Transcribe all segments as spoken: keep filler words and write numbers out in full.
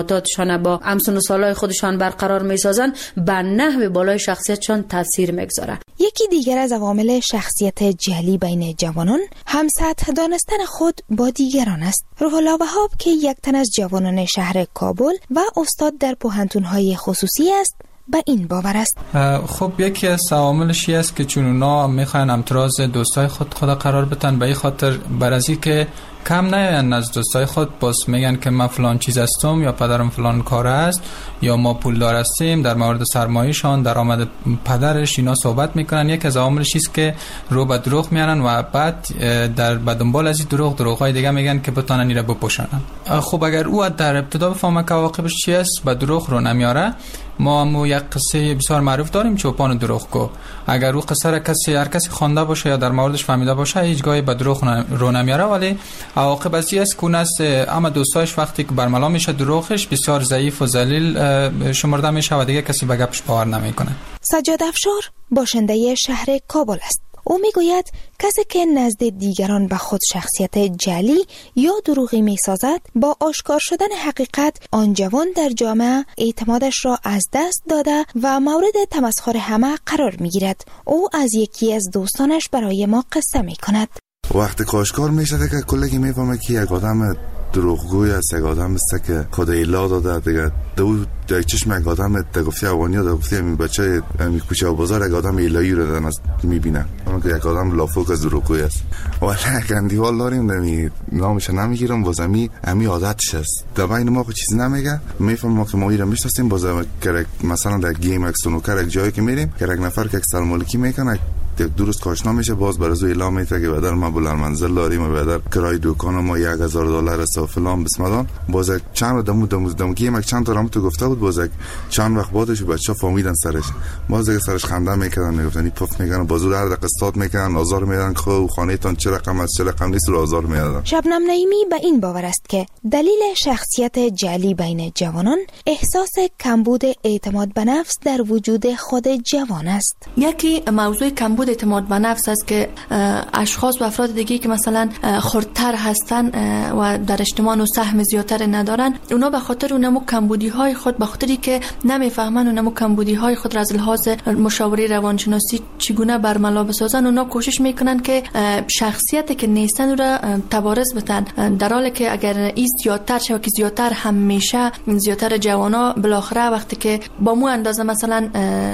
ارتباطاتشان با همسن و سالای خودشان برقرار می‌سازند به نحو بالای شخصیتشان تاثیر می‌گذاره. یکی دیگر از عوامل شخصیت جعلی بین جوانان هم سطح دانستن خود با دیگران است. روح الله وهاب که یک تن از جوانان شهر کابل و استاد در پوهنتون‌های خصوصی است به این باور است. خب یکی از عواملش است که چون اونا میخواین امتراض دوستای خود خود قرار بتن، به این خاطر برازی که کم نیان از دوستای خود باز میگن که من فلان چیز هستم یا پدرم فلان کار است یا ما پولدار هستیم، در مورد سرمایه‌شان درآمد پدرش اینا صحبت میکنن. یک از عواملش است که رو به دروغ میارن و بعد در بدنبال از این دروغ دروغای دیگه میگن که بتونن اینا بپوشانن. خب اگر او در ابتدا بفهمه که عواقبش چی است به دروغ رو نمیاره. ما هم یک قصه بسیار معروف داریم چوپان دروغگو. اگر او قصه را کسی هر کسی خوانده باشه یا در موردش فهمیده باشه هیچ گاهی به دروغ رو نمیاره، ولی عواقب از این است که است اما دوستایش وقتی که برملا میشه دروغش بسیار ضعیف و ذلیل شمرده میشه و دیگه کسی به گپش باور نمیکنه. سجاد افشار باشنده شهر کابل است. او میگوید کسی که نزد دیگران به خود شخصیت جعلی یا دروغی میسازد با آشکار شدن حقیقت آن جوان در جامعه اعتمادش را از دست داده و مورد تمسخر همه قرار میگیرد. او از یکی از دوستانش برای ما قصه میکند. وقتی کاشکار میشه که کلگی میفهمه که یک آدم دروغگوی است، یک آدم است که خود ایلا داده دیگه دو در چشم یک آدم در گفته اوانی و در گفته این بچه این کوچه و بازار یک آدم ایلایی رو دارن میبینن اما که یک آدم لافوک از دروغگوی است. ولی یک اندیوال داریم نمی نامش نمیگیرم باز امی امی عادتش است. در بین ما خود چیزی نمیگه، میفهم ما که ما ایران میشناسیم باز که مثلا در گیم اکسونو کار یک جایی که میریم که یک نفر که اکسل مالکی میکنه درست کاشنا میشه باز برای اعلام میشه که بدر ما بلند منزل داریم و بدر کرای دکان ما یک هزار دلار است و فلان بسم باز چند دمو دمو دمو که یک چند تا رام تو گفته بود باز چند وقت بعدش بچا فهمیدن سرش باز دیگه سرش خنده میکردن میگفتن پف میگن بازو در قسطات میکنن آزار میدن خو خانه تان چه رقم است چه رقم نیست رو آزار میدن. شبنم نعیمی به این باور است که دلیل شخصیت جعلی بین جوانان احساس کمبود اعتماد به نفس در وجود خود جوان است. یکی موضوع کمبود اعتماد به نفس است که اشخاص و افراد دیگه که مثلا خردتر هستن و در اجتماع و سهم زیادتر ندارن، اونا به خاطر اونمو کمبودی های خود به خاطری که نمیفهمن اونمو کمبودی های خود را از لحاظ مشاوره روانشناسی چگونه برملا بسازن، اونا کوشش میکنن که شخصیتی که نیستن را تبارز بدن، در حالی که اگر این زیادتر شه که زیادتر هم میشه زیادتر جوانا بالاخره وقتی که با مو اندازه مثلا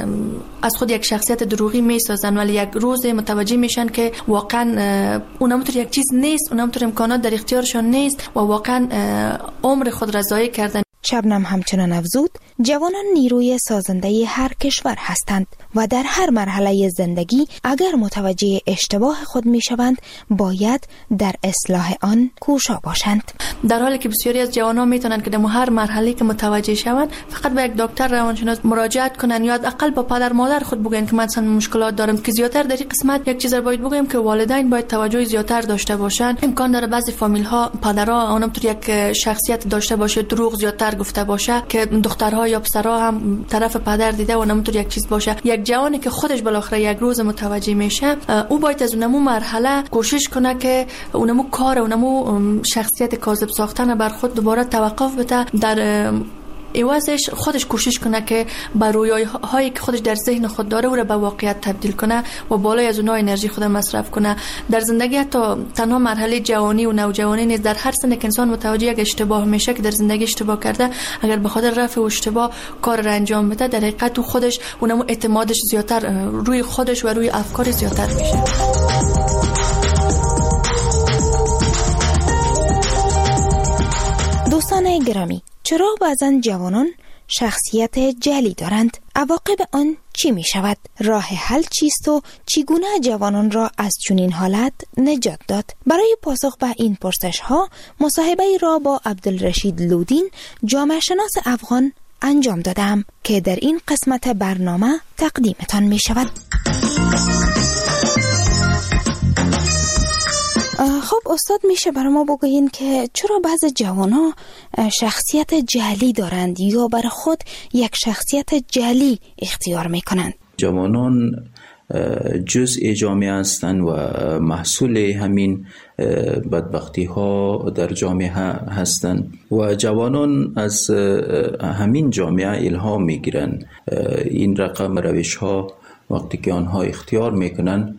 از خود یک شخصیت دروغی میسازن ولی یک روز متوجه میشن که واقعا اونم تو یک چیز نیست، اونم تو امکانات در اختیارشون نیست و واقعا عمر خود را ضایع کردن. شبنم همچنان افزود جوانان نیروی سازنده هر کشور هستند و در هر مرحله زندگی اگر متوجه اشتباه خود میشوند باید در اصلاح آن کوشا باشند، در حالی که بسیاری از جوانان میتونن که در هر مرحله که متوجه شوند فقط به یک دکتر روانشناس مراجعت کنن یا حداقل با پدر مادر خود بگن که مثلا مشکلات دارم. که زیاتر در این قسمت یک چیز رو باید بگم که والدین باید توجه زیاتر داشته باشن. امکان داره بعضی فامیل ها پدرها اونم تو یک شخصیت داشته باشه دروغ زیاتر گفته باشه که دخترها یا پسرها هم طرف پدر دیده و اونم تو یک چیز باشه. یک جوانی که خودش بالاخره یک روز متوجه میشه او باید از اونمو مرحله کوشش کنه که اونمو کار اونمو شخصیت کاذب ساختن بر خود دوباره توقف بده، در ایوازش خودش کوشش کنه که بر رویاهایی که خودش در ذهن خود داره او را به واقعیت تبدیل کنه و بالای از اونها انرژی خود مصرف کنه. در زندگی حتی تنها مرحله جوانی و نوجوانی نیست، در هر سن که انسان متوجه یک اشتباه میشه که در زندگی اشتباه کرده، اگر به خاطر رفع اشتباه کار را انجام بده در حقیقت تو خودش اونم اعتمادش زیادتر روی خودش و روی افکار زیادتر میشه. دوستان گرامی، چرا بعضن جوانان شخصیت جعلی دارند؟ عواقب آن چی می شود؟ راه حل چیست و چگونه جوانان را از چنین حالت نجات داد؟ برای پاسخ به این پرسش ها مصاحبه را با عبدالرشید لودین جامعه شناس افغان انجام دادم که در این قسمت برنامه تقدیمتان می شود. خب استاد، میشه برای ما بگوین که چرا بعض جوانا شخصیت جعلی دارند یا برای خود یک شخصیت جعلی اختیار میکنند؟ جوانان جزء جامعه هستند و محصول همین بدبختی ها در جامعه هستند و جوانان از همین جامعه الهام میگیرند. این رقم روش ها وقتی که آنها اختیار میکنن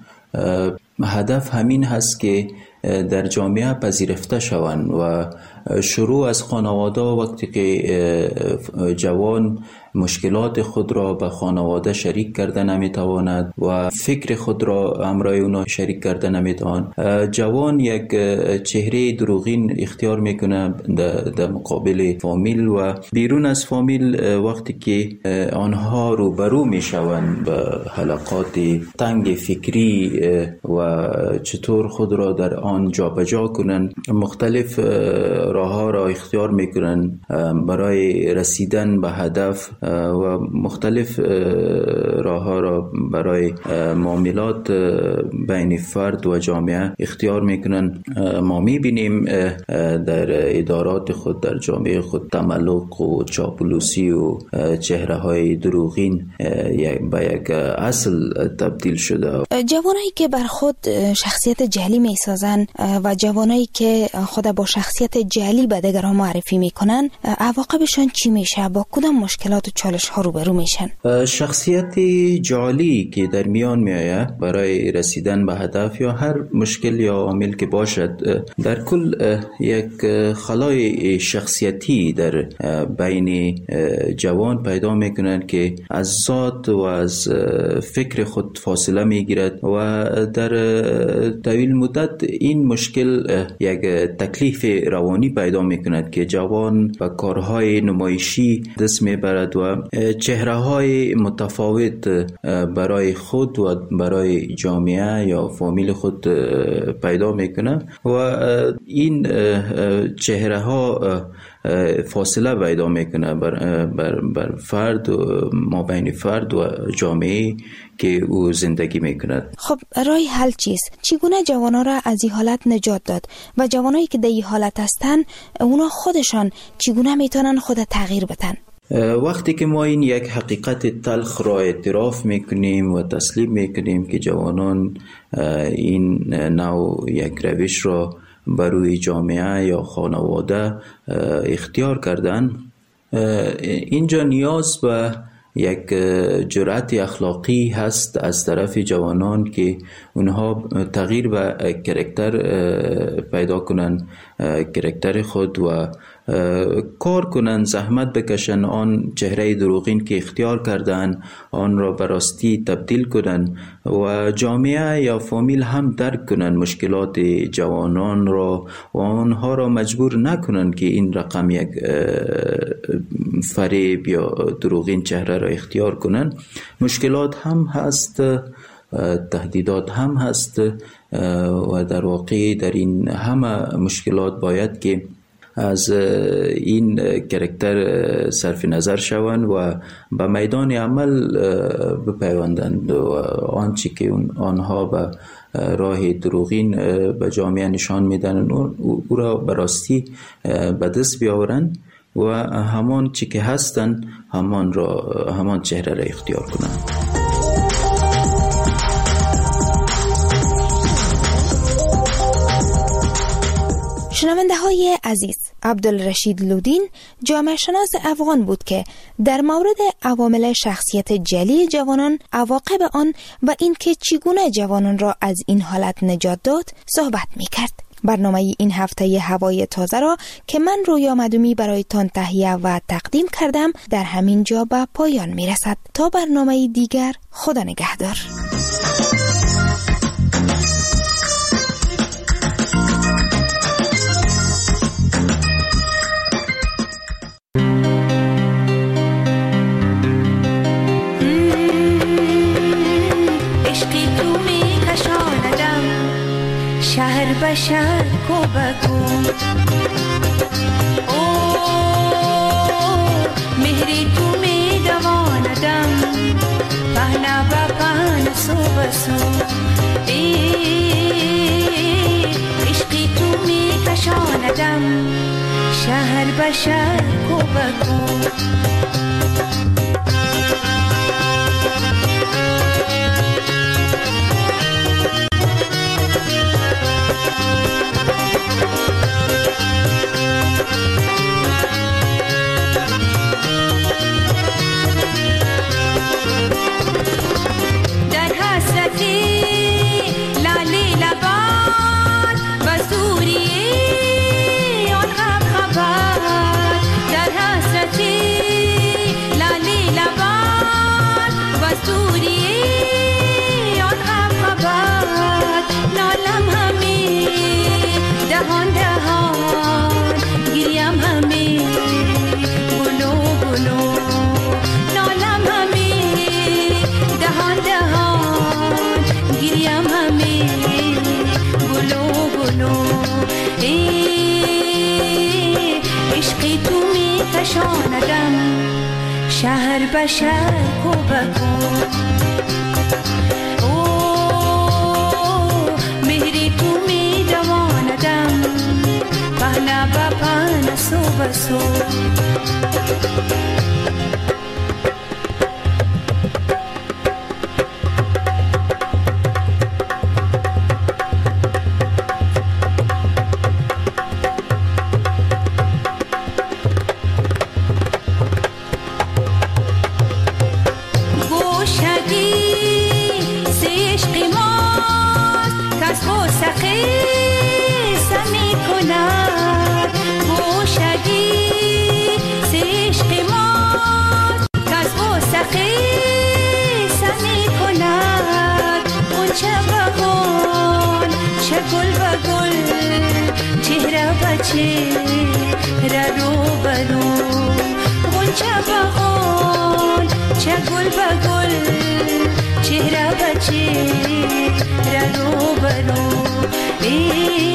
هدف همین هست که در جامعه پذیرفته شوند و شروع از خانواده وقتی که جوان مشکلات خود را به خانواده شریک کرده نمیتواند و فکر خود را همراه اونا شریک کرده نمیتواند، جوان یک چهره دروغین اختیار میکنه در مقابل فامیل و بیرون از فامیل وقتی که آنها روبرو میشوند به حلقات تنگ فکری و چطور خود را در آن جابجا کنند، مختلف راه ها را اختیار میکنند برای رسیدن به هدف و مختلف راه ها را برای معاملات بین فرد و جامعه اختیار میکنن. ما میبینیم در ادارات خود در جامعه خود تملق و چاپلوسی و چهره های دروغین به یک اصل تبدیل شده. جوانایی که بر خود شخصیت جعلی میسازن و جوانایی که خود با شخصیت جعلی به دیگران معرفی میکنن عواقبشان چی میشه؟ با کدام مشکلات و چالش ها روبرو میشن؟ شخصیت جعلی که در میان میآید برای رسیدن به هدف یا هر مشکل یا عامل که باشد، در کل یک خلای شخصیتی در بین جوان پیدا میکنند که از ذات و از فکر خود فاصله میگیرد و در طویل مدت این مشکل یک تکلیف روانی پیدا میکند که جوان به کارهای نمایشی دست میبرد و چهره های متفاوت برای خود و برای جامعه یا فامیل خود پیدا میکنه و این چهره ها فاصله پیدا میکنه بر, بر, بر فرد و ما بین فرد و جامعه که او زندگی میکند. خب راه حل چیست؟ چگونه جوانان را از این حالت نجات داد و جوانایی که در این حالت هستن اونا خودشان چگونه میتونن خود تغییر بدن؟ وقتی که ما این یک حقیقت تلخ را اعتراف میکنیم و تسلیم میکنیم که جوانان این نوع یک روش را بروی جامعه یا خانواده اختیار کردن، اینجا نیاز به یک جرأت اخلاقی هست از طرف جوانان که اونها تغییر و کرکتر پیدا کنن، کرکتر خود و کار کنن، زحمت بکشن، آن چهره دروغین که اختیار کردن آن را به راستی تبدیل کنن و جامعه یا فامیل هم درک کنن مشکلات جوانان را و آنها را مجبور نکنن که این رقم یک فریب یا دروغین چهره را اختیار کنن. مشکلات هم هست، تهدیدات هم هست و در واقع در این همه مشکلات باید که از این کرکتر صرف نظر شوند و به میدان عمل بپیوندند و آنچه که آنها به راه دروغین به جامعه نشان میدن او را به راستی به دست بیاورند و همان چی که هستند همان را همان چهره را اختیار کنند. شنونده های عزیز، عبدالرشید لودین جامعه شناس افغان بود که در مورد عوامل شخصیت جعلی جوانان، عواقب آن و اینکه چگونه جوانان را از این حالت نجات داد صحبت می کرد. برنامه این هفته هوای تازه را که من رویا مدومی برایتان تهیه و تقدیم کردم در همین جا به پایان می رسد. تا برنامه دیگر، خدا نگهدار. شهر بشر کو بگو او مهری تو می دواندم پهنا با پهن سو بسو عشقی تو می کشاندم شهر بشر کو بگو در حسرتی لالی لبان و سوری آن غم خبر در حسرتی لالی لبان و سوری آن غم خبر نالم همی دهان دهان گریم همی گلو گلو نالم همی دهان دهان گریم همی گلو گلو ای عشقی تو می کشاندم شهر به شهر کو بکو مهری تو می دواندم پهنا با پهنا سو بسو چهره رو برو غنچه بغان چه گل بگل چهره به چهره رو برو